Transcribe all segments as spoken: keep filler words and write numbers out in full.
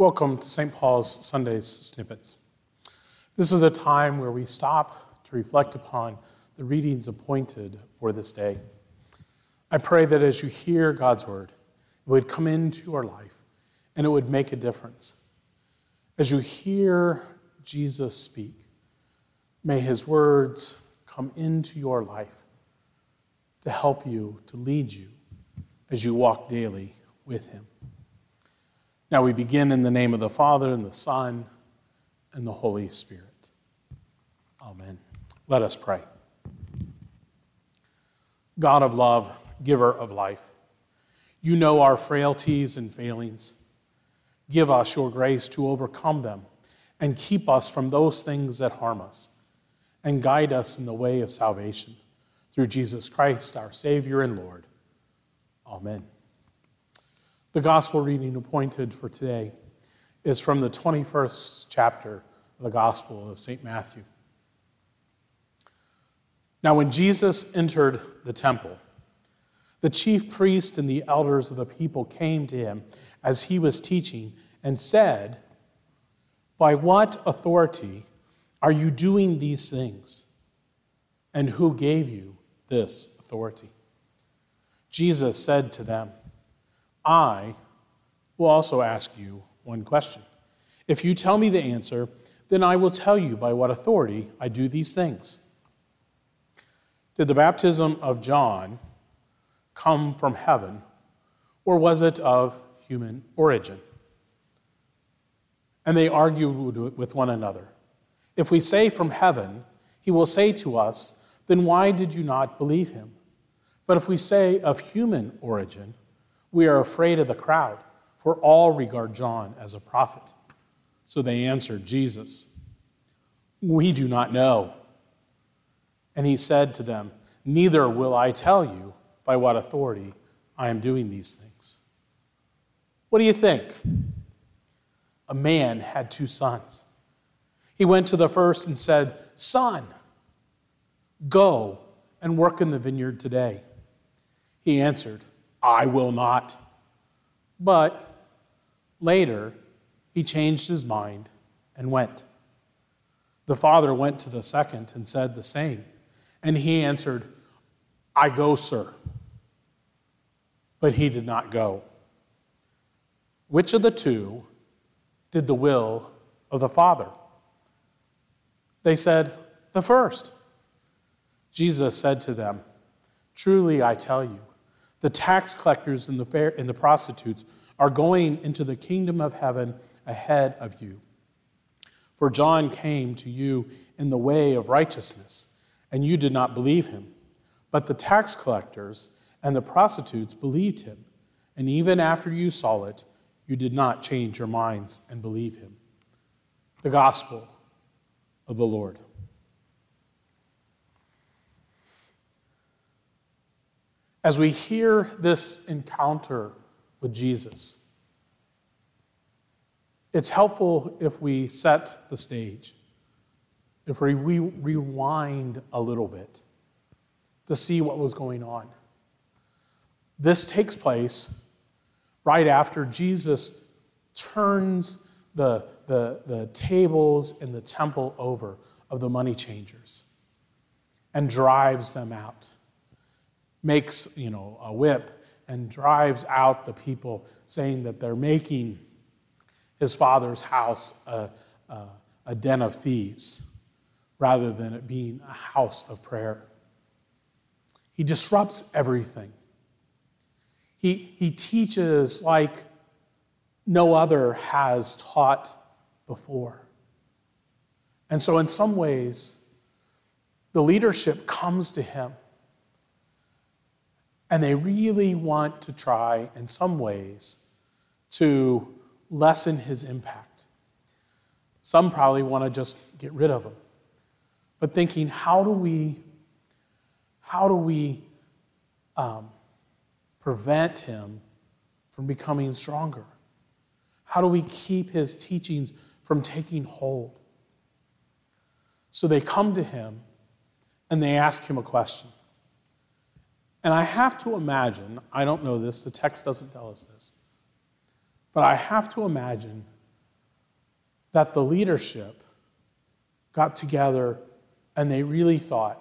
Welcome to Saint Paul's Sunday's Snippets. This is a time where we stop to reflect upon the readings appointed for this day. I pray that as you hear God's word, it would come into your life and it would make a difference. As you hear Jesus speak, may his words come into your life to help you, to lead you as you walk daily with him. Now we begin in the name of the Father, and the Son, and the Holy Spirit. Amen. Let us pray. God of love, giver of life, you know our frailties and failings. Give us your grace to overcome them and keep us from those things that harm us, and guide us in the way of salvation through Jesus Christ, our Savior and Lord. Amen. The gospel reading appointed for today is from the twenty-first chapter of the Gospel of Saint Matthew. Now, when Jesus entered the temple, the chief priest and the elders of the people came to him as he was teaching and said, "By what authority are you doing these things? And who gave you this authority?" Jesus said to them, "I will also ask you one question. If you tell me the answer, then I will tell you by what authority I do these things. Did the baptism of John come from heaven, or was it of human origin?" And they argued with one another. "If we say from heaven, he will say to us, then why did you not believe him? But if we say of human origin, we are afraid of the crowd, for all regard John as a prophet." So they answered Jesus, "We do not know." And he said to them, "Neither will I tell you by what authority I am doing these things. What do you think? A man had two sons. He went to the first and said, 'Son, go and work in the vineyard today.' He answered, 'I will not.' But later he changed his mind and went. The father went to the second and said the same. And he answered, 'I go, sir.' But he did not go. Which of the two did the will of the father?" They said, "The first." Jesus said to them, "Truly I tell you, the tax collectors and the fair and the prostitutes are going into the kingdom of heaven ahead of you. For John came to you in the way of righteousness, and you did not believe him. But the tax collectors and the prostitutes believed him, and even after you saw it, you did not change your minds and believe him." The gospel of the Lord. As we hear this encounter with Jesus, it's helpful if we set the stage, if we re- rewind a little bit to see what was going on. This takes place right after Jesus turns the, the, the tables in the temple over of the money changers and drives them out. Makes, you know, a whip and drives out the people, saying that they're making his father's house a, a, a den of thieves rather than it being a house of prayer. He disrupts everything. He, he teaches like no other has taught before. And so in some ways, the leadership comes to him. And they really want to try, in some ways, to lessen his impact. Some probably want to just get rid of him. But thinking, how do we, how do we um, prevent him from becoming stronger? How do we keep his teachings from taking hold? So they come to him and they ask him a question. And I have to imagine, I don't know this, the text doesn't tell us this, but I have to imagine that the leadership got together and they really thought,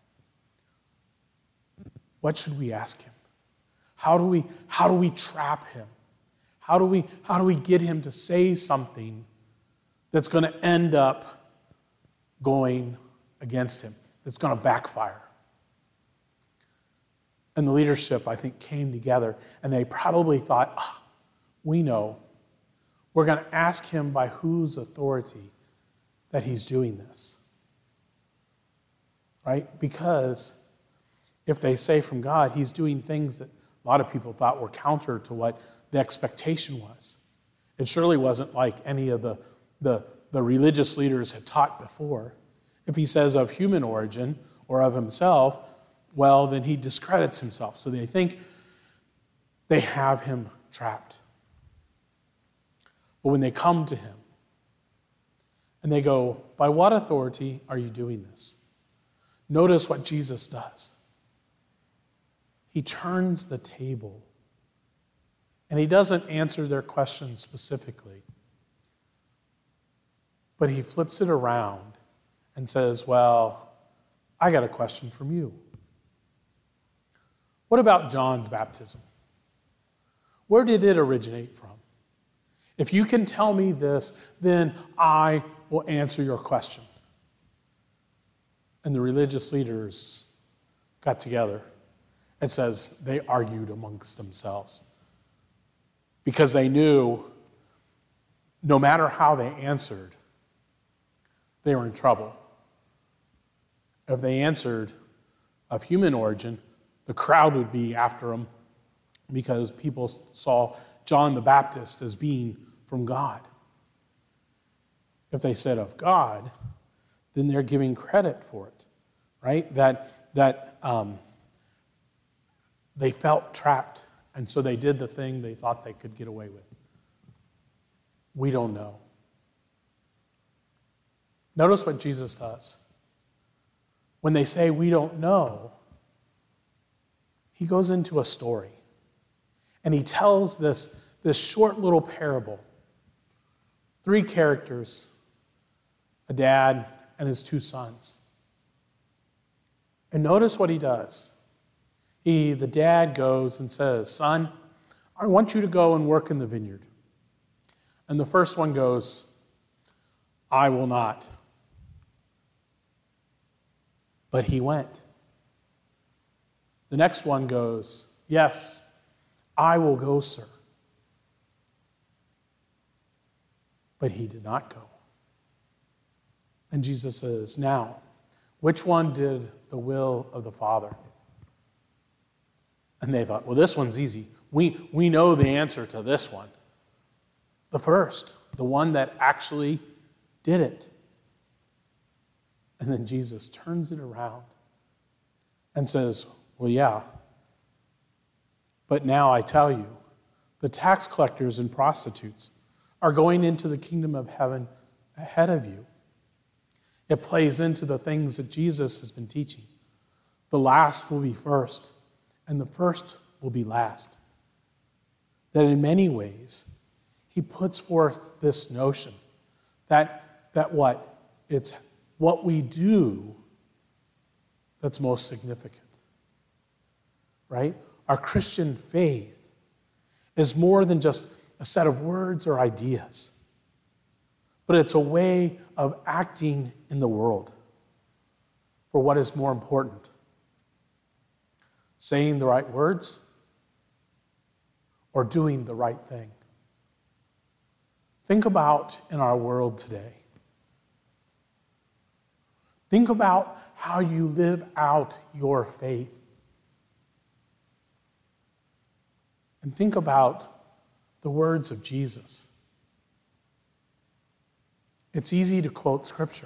what should we ask him? How do we, how do we trap him? How do we, how do we get him to say something that's going to end up going against him, that's going to backfire? And the leadership, I think, came together, and they probably thought, oh, we know. We're going to ask him by whose authority that he's doing this. Right? Because if they say from God, he's doing things that a lot of people thought were counter to what the expectation was. It surely wasn't like any of the, the, the religious leaders had taught before. If he says of human origin or of himself, well, then he discredits himself. So they think they have him trapped. But when they come to him and they go, by what authority are you doing this? Notice what Jesus does. He turns the table. And he doesn't answer their questions specifically. But he flips it around and says, well, I got a question from you. What about John's baptism? Where did it originate from? If you can tell me this, then I will answer your question. And the religious leaders got together. It says they argued amongst themselves because they knew no matter how they answered, they were in trouble. If they answered of human origin, the crowd would be after them because people saw John the Baptist as being from God. If they said of God, then they're giving credit for it, right? That, that um, they felt trapped, and so they did the thing they thought they could get away with. We don't know. Notice what Jesus does. When they say we don't know, he goes into a story. And he tells this, this short little parable. Three characters, a dad and his two sons. And notice what he does. He, the dad goes and says, son, I want you to go and work in the vineyard. And the first one goes, I will not. But he went. The next one goes, yes, I will go, sir. But he did not go. And Jesus says, now, which one did the will of the Father? And they thought, well, this one's easy. We, we know the answer to this one. The first, the one that actually did it. And then Jesus turns it around and says, well, yeah, but now I tell you, the tax collectors and prostitutes are going into the kingdom of heaven ahead of you. It plays into the things that Jesus has been teaching. The last will be first, and the first will be last. That in many ways, he puts forth this notion that, that what? It's what we do that's most significant. Right? Our Christian faith is more than just a set of words or ideas, but it's a way of acting in the world for what is more important. Saying the right words or doing the right thing. Think about in our world today. Think about how you live out your faith. And think about the words of Jesus. It's easy to quote Scripture,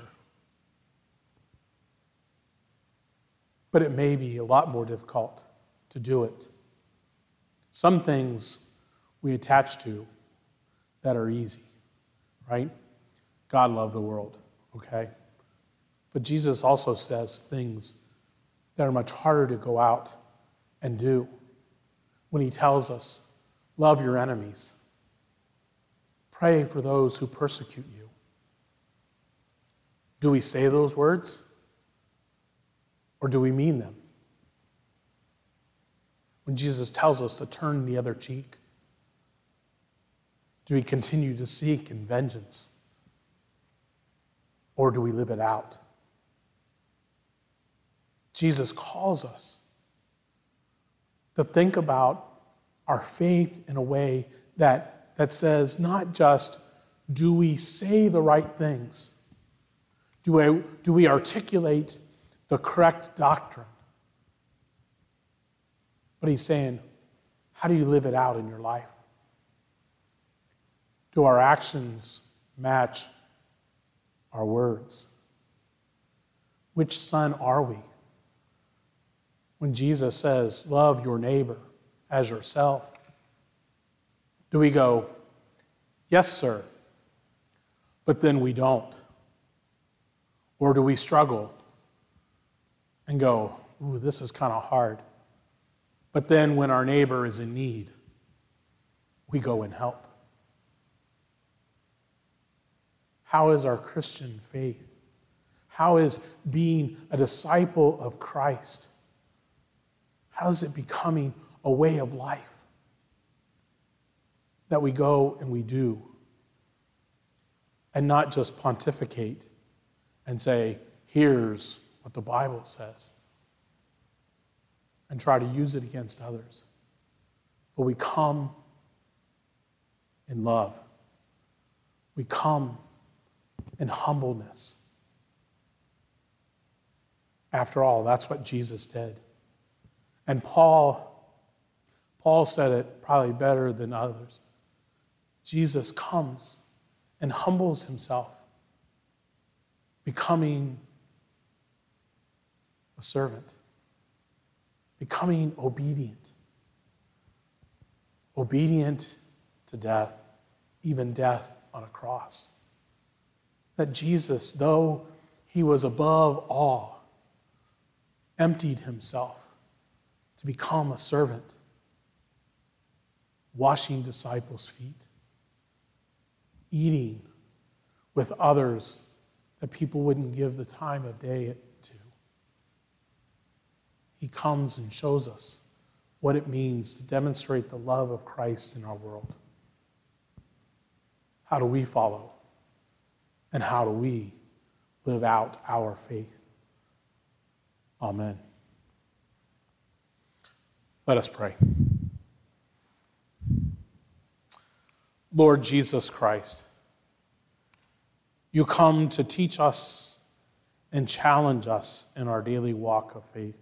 but it may be a lot more difficult to do it. Some things we attach to that are easy, right? God loved the world, okay? But Jesus also says things that are much harder to go out and do when he tells us, love your enemies. Pray for those who persecute you. Do we say those words? Or do we mean them? When Jesus tells us to turn the other cheek, do we continue to seek in vengeance? Or do we live it out? Jesus calls us to think about our faith in a way that, that says not just, do we say the right things? Do we, do we articulate the correct doctrine? But he's saying, how do you live it out in your life? Do our actions match our words? Which son are we? When Jesus says, love your neighbor as yourself, do we go, yes, sir, but then we don't? Or do we struggle and go, ooh, this is kind of hard? But then when our neighbor is in need, we go and help. How is our Christian faith? How is being a disciple of Christ? How is it becoming a way of life that we go and we do and not just pontificate and say, here's what the Bible says, and try to use it against others? But we come in love. We come in humbleness. After all, that's what Jesus did. And Paul, Paul said it probably better than others. Jesus comes and humbles himself, becoming a servant, becoming obedient. Obedient to death, even death on a cross. That Jesus, though he was above all, emptied himself to become a servant, washing disciples' feet, eating with others that people wouldn't give the time of day to. He comes and shows us what it means to demonstrate the love of Christ in our world. How do we follow? And how do we live out our faith? Amen. Let us pray. Lord Jesus Christ, you come to teach us and challenge us in our daily walk of faith.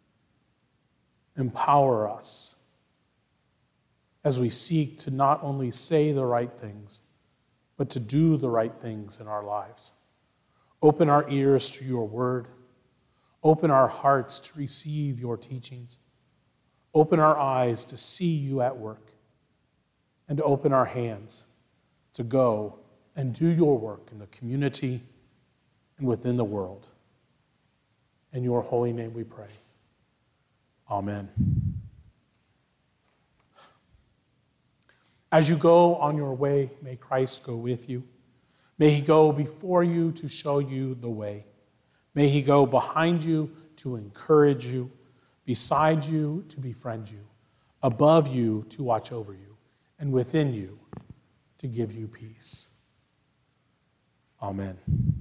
Empower us as we seek to not only say the right things, but to do the right things in our lives. Open our ears to your word. Open our hearts to receive your teachings. Open our eyes to see you at work. And open our hands to go and do your work in the community and within the world. In your holy name we pray. Amen. As you go on your way, may Christ go with you. May he go before you to show you the way. May he go behind you to encourage you, beside you to befriend you, above you to watch over you, and within you to give you peace. Amen.